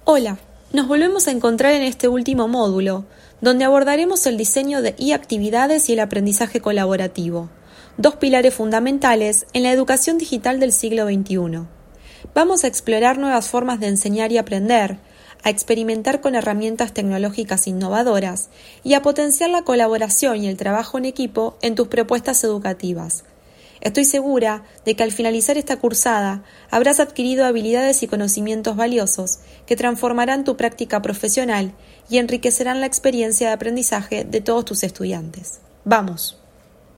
Hola, nos volvemos a encontrar en este último módulo, donde abordaremos el diseño de actividades y el aprendizaje colaborativo, dos pilares fundamentales en la educación digital del siglo XXI. Vamos a explorar nuevas formas de enseñar y aprender, a experimentar con herramientas tecnológicas innovadoras y a potenciar la colaboración y el trabajo en equipo en tus propuestas educativas. Estoy segura de que al finalizar esta cursada habrás adquirido habilidades y conocimientos valiosos que transformarán tu práctica profesional y enriquecerán la experiencia de aprendizaje de todos tus estudiantes. ¡Vamos!